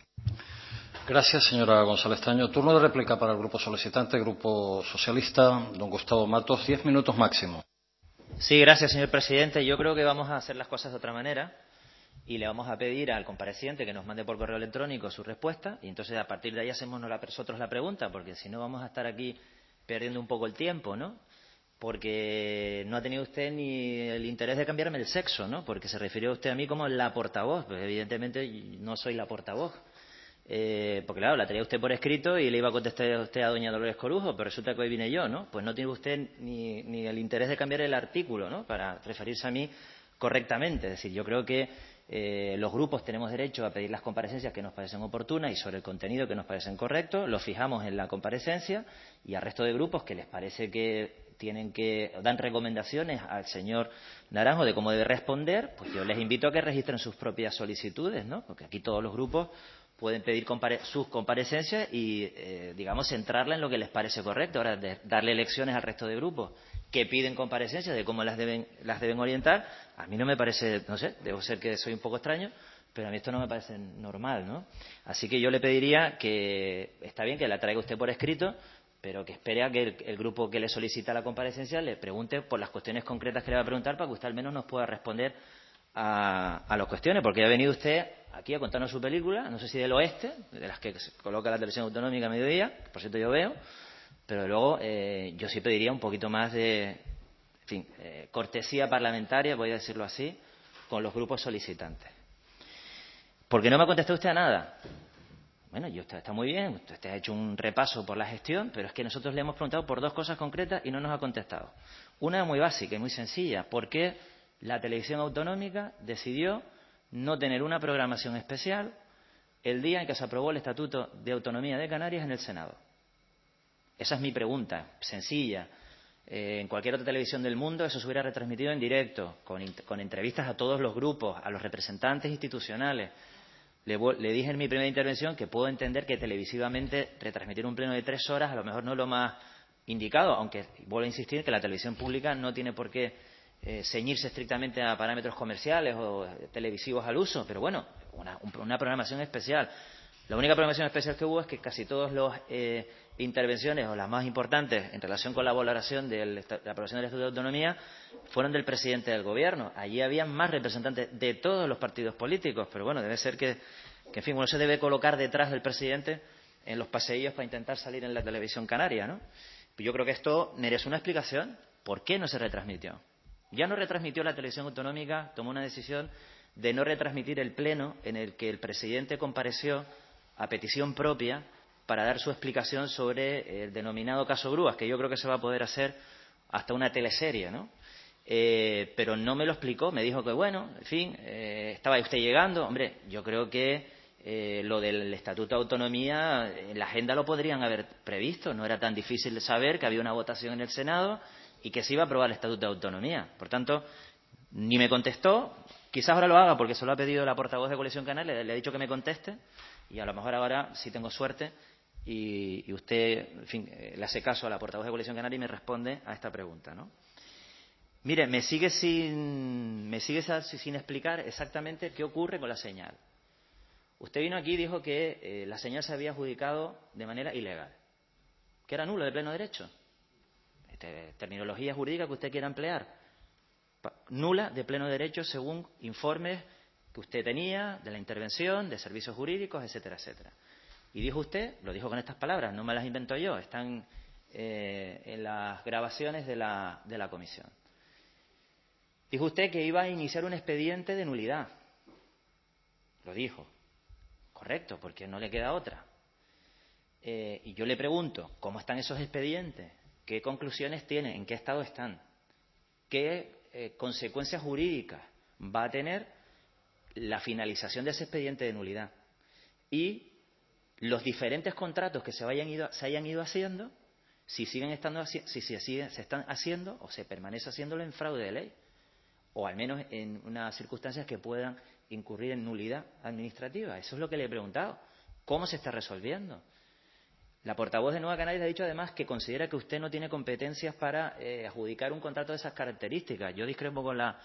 A: Gracias, señora González Taño. Turno de réplica para el grupo solicitante, Grupo Socialista, don Gustavo Matos. Diez minutos máximo.
D: Sí, gracias, señor presidente. Yo creo que vamos a hacer las cosas de otra manera y le vamos a pedir al compareciente que nos mande por correo electrónico su respuesta y entonces a partir de ahí hacemos nosotros la pregunta, porque si no vamos a estar aquí perdiendo un poco el tiempo, ¿no? Porque no ha tenido usted ni el interés de cambiarme el sexo, ¿no? Porque se refirió usted a mí como la portavoz. Pues evidentemente no soy la portavoz. Eh, porque claro, la tenía usted por escrito y le iba a contestar a usted a doña Dolores Corujo, pero resulta que hoy vine yo, ¿no? Pues no tiene usted ni, ni el interés de cambiar el artículo, ¿no? Para referirse a mí correctamente. Es decir, yo creo que eh, los grupos tenemos derecho a pedir las comparecencias que nos parecen oportunas y sobre el contenido que nos parecen correctos, lo fijamos en la comparecencia y al resto de grupos que les parece que tienen que dan recomendaciones al señor Naranjo de cómo debe responder, pues yo les invito a que registren sus propias solicitudes, ¿no? Porque aquí todos los grupos pueden pedir compare sus comparecencias y, eh, digamos, centrarla en lo que les parece correcto. Ahora, de darle lecciones al resto de grupos que piden comparecencias de cómo las deben, las deben orientar, a mí no me parece, no sé, debo ser que soy un poco extraño, pero a mí esto no me parece normal, ¿no? Así que yo le pediría que, está bien que la traiga usted por escrito, pero que espere a que el, el grupo que le solicita la comparecencia le pregunte por las cuestiones concretas que le va a preguntar para que usted al menos nos pueda responder a, a las cuestiones, porque ha venido usted aquí a contarnos su película, no sé si del oeste, de las que se coloca la televisión autonómica a mediodía, que por cierto yo veo, pero luego eh, yo sí pediría un poquito más de, en fin, eh, cortesía parlamentaria, voy a decirlo así, con los grupos solicitantes. Porque no me ha contestado usted a nada. Bueno, yo está, está muy bien, usted ha hecho un repaso por la gestión, pero es que nosotros le hemos preguntado por dos cosas concretas y no nos ha contestado. Una muy básica y muy sencilla, ¿por qué la televisión autonómica decidió no tener una programación especial el día en que se aprobó el Estatuto de Autonomía de Canarias en el Senado? Esa es mi pregunta, sencilla. Eh, en cualquier otra televisión del mundo eso se hubiera retransmitido en directo, con, con entrevistas a todos los grupos, a los representantes institucionales. Le, le dije en mi primera intervención que puedo entender que televisivamente retransmitir un pleno de tres horas a lo mejor no es lo más indicado, aunque vuelvo a insistir que la televisión pública no tiene por qué eh, ceñirse estrictamente a parámetros comerciales o televisivos al uso, pero bueno, una, una programación especial. La única programación especial que hubo es que casi todas las eh, intervenciones, o las más importantes, en relación con la valoración de la aprobación del Estatuto de Autonomía, fueron del presidente del Gobierno. Allí había más representantes de todos los partidos políticos, pero bueno, debe ser que, que en fin, uno se debe colocar detrás del presidente en los paseillos para intentar salir en la televisión canaria, ¿no? Yo creo que esto merece una explicación. ¿Por qué no se retransmitió? Ya no retransmitió la televisión autonómica, tomó una decisión de no retransmitir el pleno en el que el presidente compareció a petición propia para dar su explicación sobre el denominado caso Grúas, que yo creo que se va a poder hacer hasta una teleserie, ¿no? Eh, pero no me lo explicó, me dijo que bueno, en fin, eh, estaba usted llegando. Hombre, yo creo que eh, lo del Estatuto de Autonomía en la agenda lo podrían haber previsto, no era tan difícil de saber que había una votación en el Senado y que se iba a aprobar el Estatuto de Autonomía. Por tanto, ni me contestó, quizás ahora lo haga porque se lo ha pedido la portavoz de Coalición Canaria, le, le he dicho que me conteste y a lo mejor ahora sí tengo suerte y, y usted, en fin, eh, le hace caso a la portavoz de Coalición Canaria y me responde a esta pregunta, ¿no? Mire, me sigue sin, me sigue sin explicar exactamente qué ocurre con la señal. Usted vino aquí y dijo que eh, la señal se había adjudicado de manera ilegal, que era nulo de pleno derecho. Este, terminología jurídica que usted quiera emplear. Nula de pleno derecho según informes que usted tenía de la intervención, de servicios jurídicos, etcétera, etcétera. Y dijo usted, lo dijo con estas palabras, no me las invento yo, están eh, en las grabaciones de la, de la comisión. Dijo usted que iba a iniciar un expediente de nulidad. Lo dijo. Correcto, porque no le queda otra. Eh, y yo le pregunto, ¿cómo están esos expedientes? ¿Qué conclusiones tienen? ¿En qué estado están? ¿Qué eh, consecuencias jurídicas va a tener la finalización de ese expediente de nulidad y los diferentes contratos que se, vayan ido, se hayan ido haciendo, si siguen estando si, si siguen, se están haciendo o se permanece haciéndolo en fraude de ley, o al menos en unas circunstancias que puedan incurrir en nulidad administrativa. Eso es lo que le he preguntado. ¿Cómo se está resolviendo? La portavoz de Nueva Canarias ha dicho además que considera que usted no tiene competencias para eh, adjudicar un contrato de esas características. Yo discrepo con la,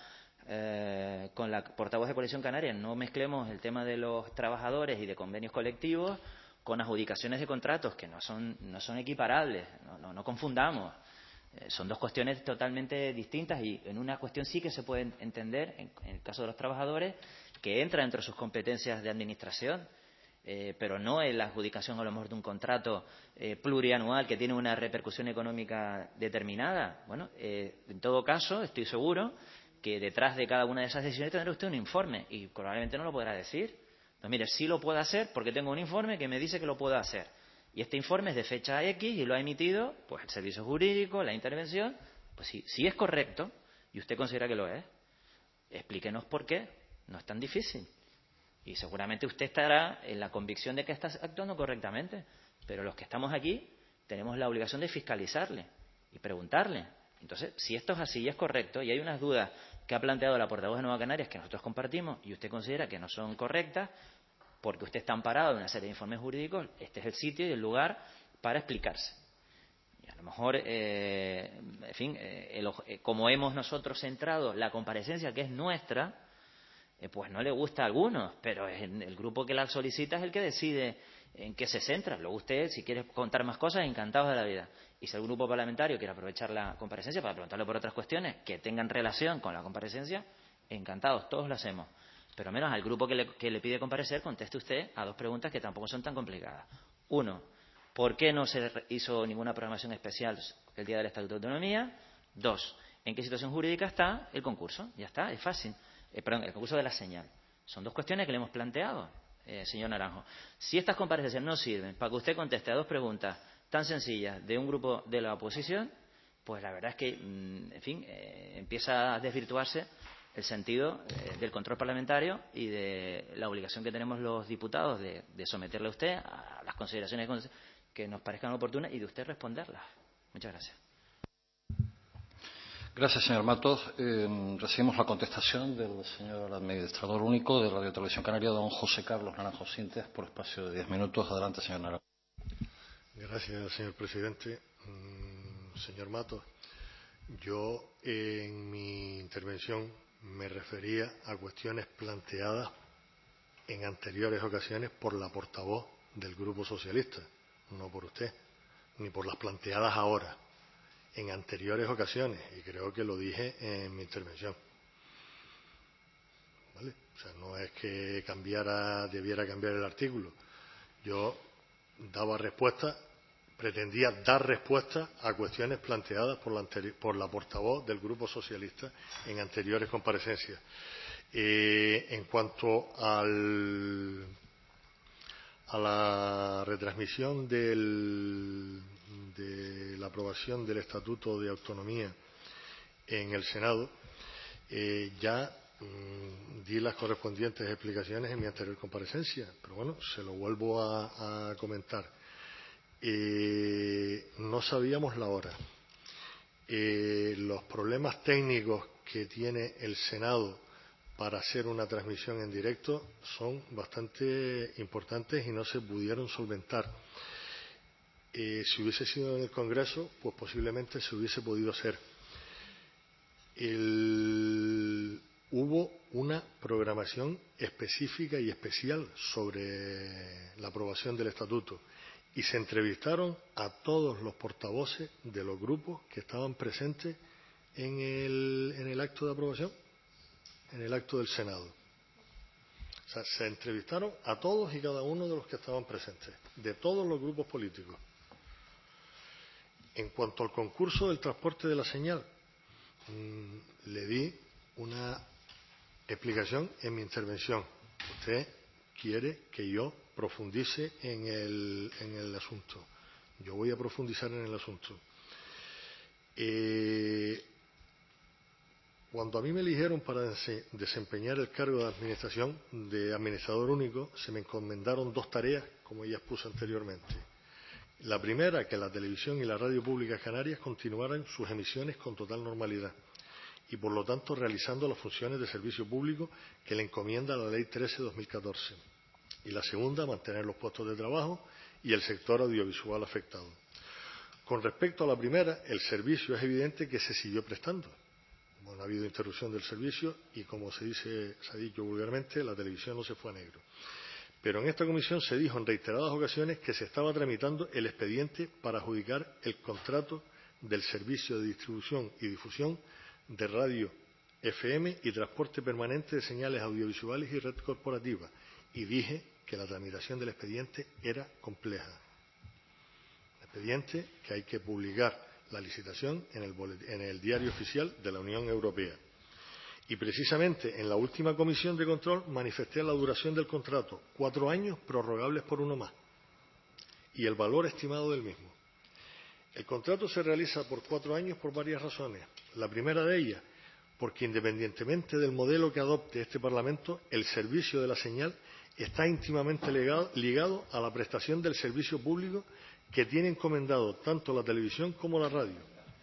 D: eh, con la portavoz de Coalición Canaria. No mezclemos el tema de los trabajadores y de convenios colectivos con adjudicaciones de contratos que no son, no son equiparables. No, no, no confundamos. Eh, son dos cuestiones totalmente distintas y en una cuestión sí que se puede entender, en, en el caso de los trabajadores, que entra entre sus competencias de administración. Eh, pero no en la adjudicación a lo mejor de un contrato eh, plurianual que tiene una repercusión económica determinada. Bueno, eh, en todo caso, estoy seguro que detrás de cada una de esas decisiones tendrá usted un informe y probablemente no lo podrá decir. Pues mire, sí lo puedo hacer porque tengo un informe que me dice que lo puedo hacer. Y este informe es de fecha X y lo ha emitido pues el servicio jurídico, la intervención. Pues sí, si es correcto y usted considera que lo es, explíquenos por qué. No es tan difícil. Y seguramente usted estará en la convicción de que está actuando correctamente. Pero los que estamos aquí tenemos la obligación de fiscalizarle y preguntarle. Entonces, si esto es así y es correcto, y hay unas dudas que ha planteado la portavoz de Nueva Canarias que nosotros compartimos y usted considera que no son correctas, porque usted está amparado en una serie de informes jurídicos, este es el sitio y el lugar para explicarse. Y a lo mejor, eh, en fin, eh, el, eh, como hemos nosotros centrado la comparecencia que es nuestra, Eh, pues no le gusta a algunos, pero es el grupo que la solicita es el que decide en qué se centra. Luego usted, si quiere contar más cosas, encantados de la vida. Y si el grupo parlamentario quiere aprovechar la comparecencia para preguntarle por otras cuestiones que tengan relación con la comparecencia, encantados, todos lo hacemos. Pero menos al grupo que le, que le pide comparecer, conteste usted a dos preguntas que tampoco son tan complicadas. Uno, ¿por qué no se hizo ninguna programación especial el día del Estatuto de Autonomía? Dos, ¿en qué situación jurídica está el concurso? Ya está, es fácil. Eh, perdón, el concurso de la señal. Son dos cuestiones que le hemos planteado, eh, señor Naranjo. Si estas comparecencias no sirven para que usted conteste a dos preguntas tan sencillas de un grupo de la oposición, pues la verdad es que, mm, en fin, eh, empieza a desvirtuarse el sentido eh, del control parlamentario y de la obligación que tenemos los diputados de, de someterle a usted a las consideraciones que nos parezcan oportunas y de usted responderlas. Muchas gracias.
A: Gracias, señor Matos. Eh, recibimos la contestación del señor administrador único de Radio Televisión Canaria, don José Carlos Naranjo Sintes, por espacio de diez minutos. Adelante, señor Naranjo.
E: Gracias, señor presidente. Mm, señor Matos, yo en mi intervención me refería a cuestiones planteadas en anteriores ocasiones por la portavoz del Grupo Socialista, no por usted, ni por las planteadas ahora. En anteriores ocasiones, y creo que lo dije en mi intervención. ¿Vale? O sea, no es que cambiara, debiera cambiar el artículo. Yo daba respuesta, pretendía dar respuesta a cuestiones planteadas por la, anteri- por la portavoz del Grupo Socialista en anteriores comparecencias. Eh, en cuanto al, a la retransmisión del de la aprobación del Estatuto de Autonomía en el Senado, eh, ya mmm, di las correspondientes explicaciones en mi anterior comparecencia, pero bueno, se lo vuelvo a, a comentar. Eh, no sabíamos la hora. Eh, los problemas técnicos que tiene el Senado para hacer una transmisión en directo son bastante importantes y no se pudieron solventar. Eh, si hubiese sido en el Congreso, pues posiblemente se hubiese podido hacer. El... Hubo una programación específica y especial sobre la aprobación del Estatuto y se entrevistaron a todos los portavoces de los grupos que estaban presentes en el, en el acto de aprobación, en el acto del Senado. O sea, se entrevistaron a todos y cada uno de los que estaban presentes, de todos los grupos políticos. En cuanto al concurso del transporte de la señal, mmm, le di una explicación en mi intervención. Usted quiere que yo profundice en el, en el asunto. Yo voy a profundizar en el asunto. Eh, Cuando a mí me eligieron para desempeñar el cargo de administración de administrador único, se me encomendaron dos tareas, como ya expuso anteriormente. La primera, que la televisión y la radio públicas canarias continuaran sus emisiones con total normalidad y, por lo tanto, realizando las funciones de servicio público que le encomienda la Ley trece barra dos mil catorce. Y la segunda, mantener los puestos de trabajo y el sector audiovisual afectado. Con respecto a la primera, el servicio es evidente que se siguió prestando. Bueno, ha habido interrupción del servicio y, como se dice, se ha dicho vulgarmente, la televisión no se fue a negro. Pero en esta comisión se dijo en reiteradas ocasiones que se estaba tramitando el expediente para adjudicar el contrato del servicio de distribución y difusión de radio F M y transporte permanente de señales audiovisuales y red corporativa. Y dije que la tramitación del expediente era compleja. Expediente que hay que publicar la licitación en el, en el Diario Oficial de la Unión Europea. Y precisamente en la última comisión de control manifesté la duración del contrato, cuatro años prorrogables por uno más, y el valor estimado del mismo. El contrato se realiza por cuatro años por varias razones. La primera de ellas, porque independientemente del modelo que adopte este Parlamento, el servicio de la señal está íntimamente ligado, ligado a la prestación del servicio público que tiene encomendado tanto la televisión como la radio.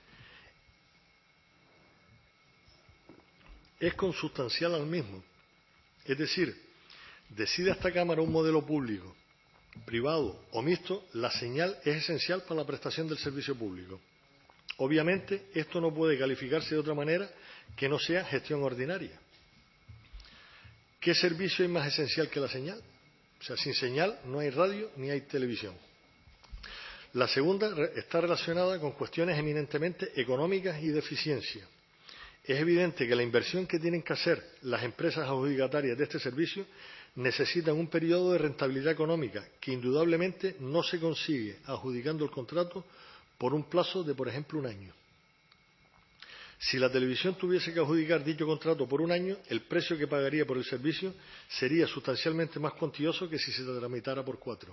E: Es consustancial al mismo. Es decir, decida esta Cámara un modelo público, privado o mixto, la señal es esencial para la prestación del servicio público. Obviamente, esto no puede calificarse de otra manera que no sea gestión ordinaria. ¿Qué servicio es más esencial que la señal? O sea, sin señal no hay radio ni hay televisión. La segunda está relacionada con cuestiones eminentemente económicas y de eficiencia. Es evidente que la inversión que tienen que hacer las empresas adjudicatarias de este servicio necesitan un periodo de rentabilidad económica que indudablemente no se consigue adjudicando el contrato por un plazo de, por ejemplo, un año. Si la televisión tuviese que adjudicar dicho contrato por un año, el precio que pagaría por el servicio sería sustancialmente más cuantioso que si se tramitara por cuatro.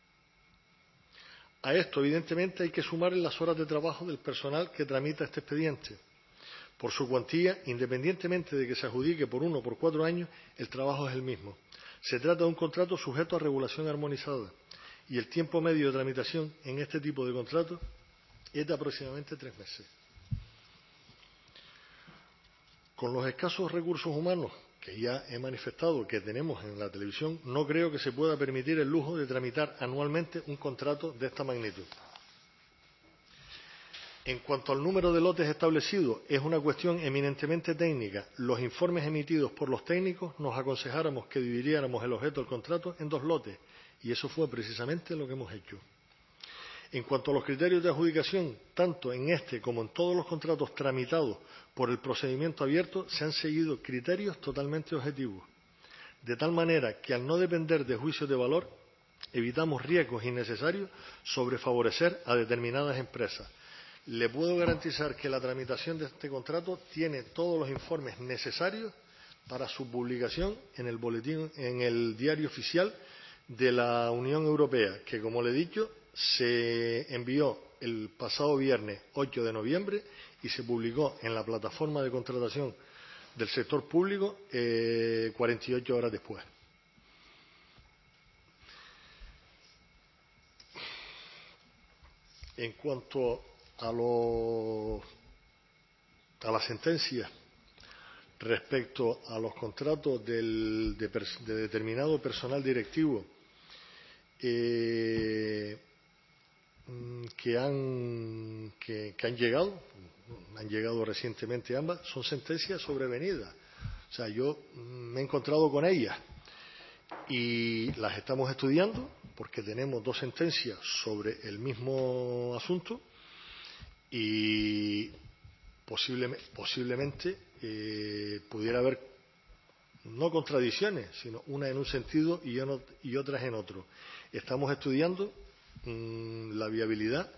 E: A esto, evidentemente, hay que sumar las horas de trabajo del personal que tramita este expediente. Por su cuantía, independientemente de que se adjudique por uno o por cuatro años, el trabajo es el mismo. Se trata de un contrato sujeto a regulación armonizada y el tiempo medio de tramitación en este tipo de contratos es de aproximadamente tres meses. Con los escasos recursos humanos que ya he manifestado que tenemos en la televisión, no creo que se pueda permitir el lujo de tramitar anualmente un contrato de esta magnitud. En cuanto al número de lotes establecidos, es una cuestión eminentemente técnica. Los informes emitidos por los técnicos nos aconsejáramos que dividiéramos el objeto del contrato en dos lotes, y eso fue precisamente lo que hemos hecho. En cuanto a los criterios de adjudicación, tanto en este como en todos los contratos tramitados por el procedimiento abierto, se han seguido criterios totalmente objetivos, de tal manera que al no depender de juicios de valor, evitamos riesgos innecesarios sobre favorecer a determinadas empresas. Le puedo garantizar que la tramitación de este contrato tiene todos los informes necesarios para su publicación en el boletín, en el Diario Oficial de la Unión Europea, que, como le he dicho, se envió el pasado viernes ocho de noviembre y se publicó en la plataforma de contratación del sector público eh, cuarenta y ocho horas después. En cuanto a, lo, a la sentencia respecto a los contratos del, de, de determinado personal directivo eh, que han, que, que han llegado, han llegado recientemente ambas, son sentencias sobrevenidas. O sea, yo me he encontrado con ellas y las estamos estudiando porque tenemos dos sentencias sobre el mismo asunto y posiblemente, posiblemente eh, pudiera haber no contradicciones, sino una en un sentido y, en, y otras en otro. Estamos estudiando mmm, la viabilidad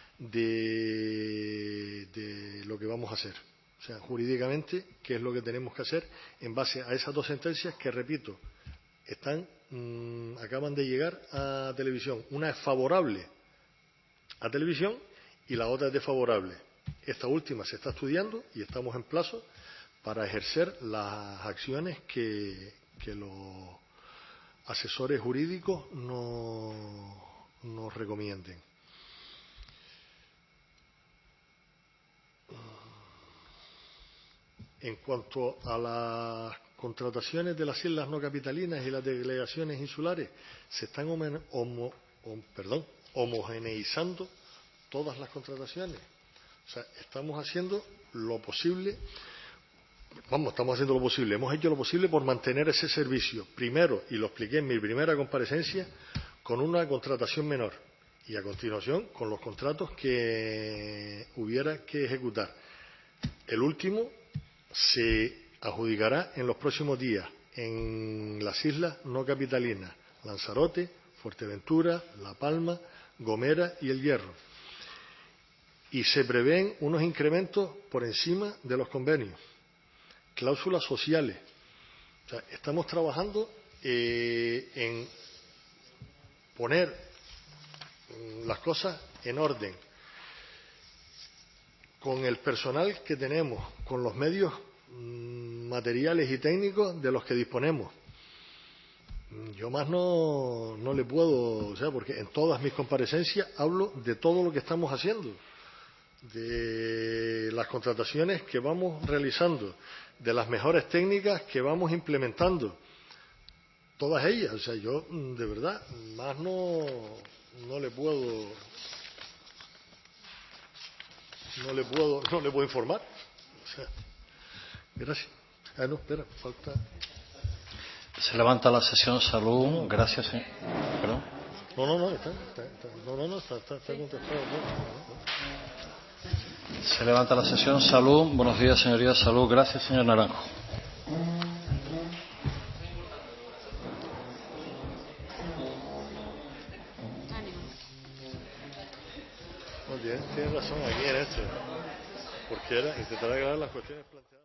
E: de, de lo que vamos a hacer. O sea, jurídicamente, qué es lo que tenemos que hacer en base a esas dos sentencias que, repito, están, mmm, acaban de llegar a televisión. Una es favorable a televisión y la otra es desfavorable. Esta última se está estudiando y estamos en plazo para ejercer las acciones que, que los asesores jurídicos no, nos recomienden. En cuanto a las contrataciones de las islas no capitalinas y las delegaciones insulares, se están homo, homo, perdón, homogeneizando todas las contrataciones. O sea, estamos haciendo lo posible, vamos, estamos haciendo lo posible, hemos hecho lo posible por mantener ese servicio. Primero, y lo expliqué en mi primera comparecencia, con una contratación menor. Y a continuación, con los contratos que hubiera que ejecutar. El último se adjudicará en los próximos días en las islas no capitalinas, Lanzarote, Fuerteventura, La Palma, Gomera y El Hierro. Y se prevén unos incrementos por encima de los convenios, cláusulas sociales. O sea, estamos trabajando eh, en poner las cosas en orden, con el personal que tenemos, con los medios mmm, materiales y técnicos de los que disponemos. Yo más no, no le puedo, o sea, porque en todas mis comparecencias hablo de todo lo que estamos haciendo, de las contrataciones que vamos realizando, de las mejores técnicas que vamos implementando, todas ellas. O sea, yo de verdad más no, no le puedo no le puedo no le puedo informar. O sea, gracias. Ah, no, espera, falta.
A: Se levanta la sesión salud. No, no, gracias, sí. Perdón.
E: No, no, no, está, está, está, no, no, no, está, está, está contestado. No, no, no.
A: Se levanta la sesión salud. Buenos días, señorías. Salud. Gracias, señor Naranjo.
E: Muy bien, tiene razón aquí en esto, porque era intentar aclarar las cuestiones planteadas.